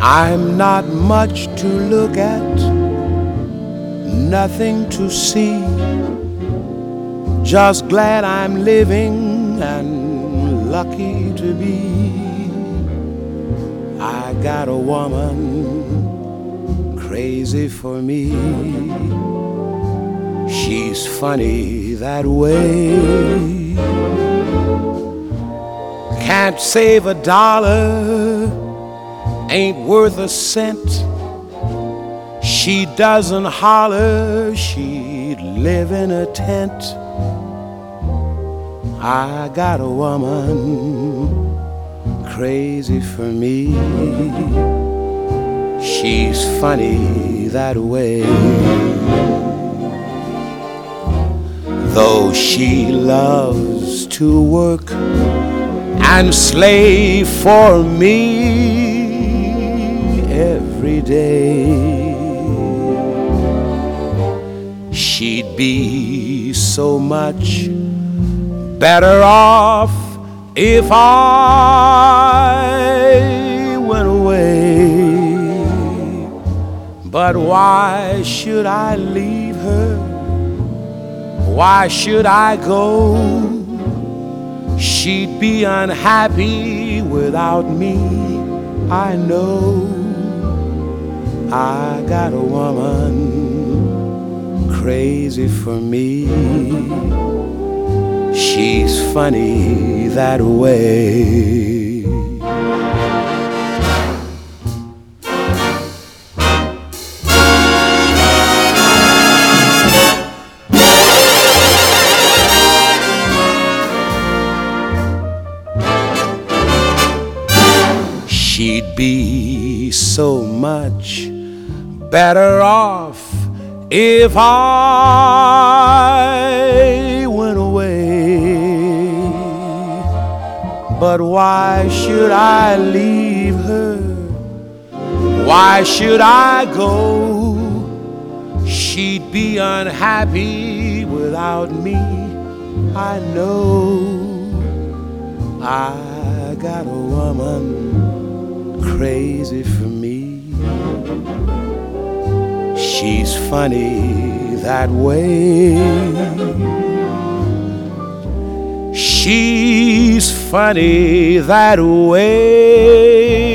I'm not much to look at, nothing to see. Just glad I'm living and lucky to be. I got a woman crazy for me. She's funny that way. Can't save a dollar, ain't worth a cent. She doesn't holler, she'd live in a tent. I got a woman crazy for me. She's funny that way. Though she loves to work and slave for me every day, she'd be so much better off if I went away. But why should I leave her? Why should I go? She'd be unhappy without me, I know. I got a woman crazy for me. She's funny that way. She'd be so much better off if I went away. But why should I leave her? Why should I go? She'd be unhappy without me, I know. I got a woman crazy for me. She's funny that way. She's funny that way.